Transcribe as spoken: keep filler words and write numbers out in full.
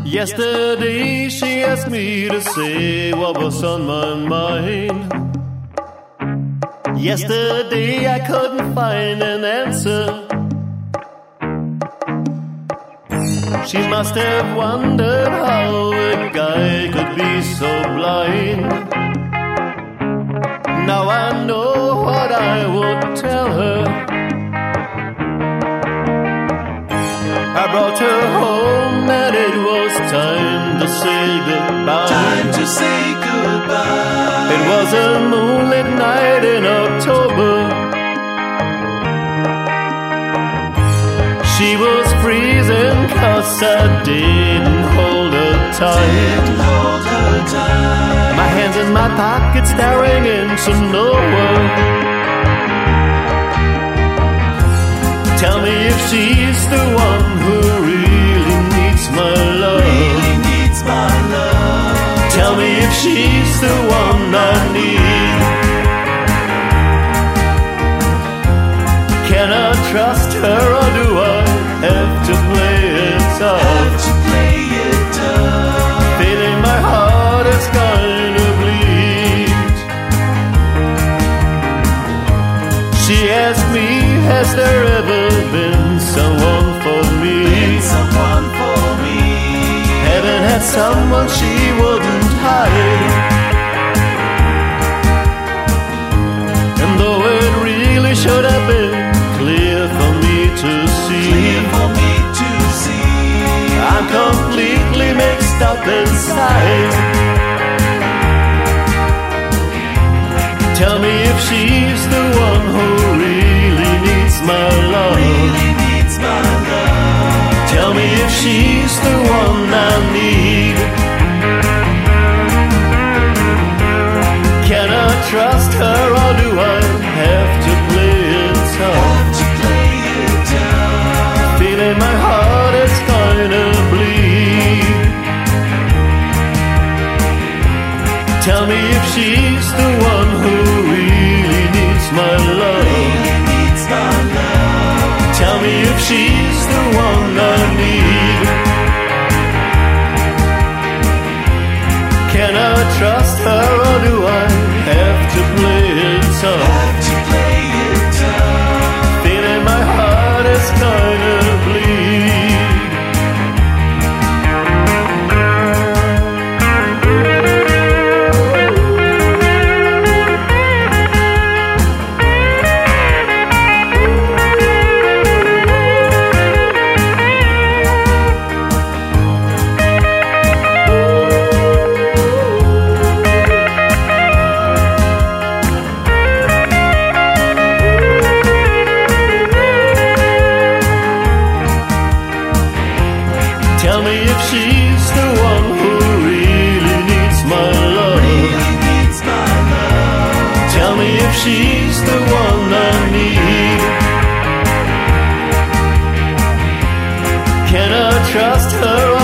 Yesterday she asked me to say what was on my mind. Yesterday I couldn't find an answer. She must have wondered how a guy could be so blind. Now I know what I would tell her. I brought her home and it was time to say goodbye. Time to say goodbye. It was a moonlit night in October. She was freezing cause I didn't hold her tight. Didn't hold her tight. My hands in my pocket staring into nowhere. Tell me if she's the one who really needs my love. Really needs my love. Tell me if she's the one I need. Can I trust her or do I have to play it tough? Have to play it tough. Feeling my heart is gonna bleed. She asked me, has there ever been someone for me? Been someone for me. Haven't had someone she wouldn't hide. And though it really should have been clear for me to see, Clear for me to see. I'm completely mixed up inside. Tell me if she's the one who really needs my love. Really needs my love. Tell me if she's the one I need. Can I trust her or do I have to play it tough? Have to play it tough. Feeling my heart is gonna bleed. Tell me if she's the one who really needs my love. Really needs my love. Tell me if she's the one I need. Can I trust her or do I have to play it tough? Have to play it tough. Feeling my heart is gonna bleed. Tell me if she's the one who really needs my love. Really needs my love. Tell me if she's the one I need. Can I trust her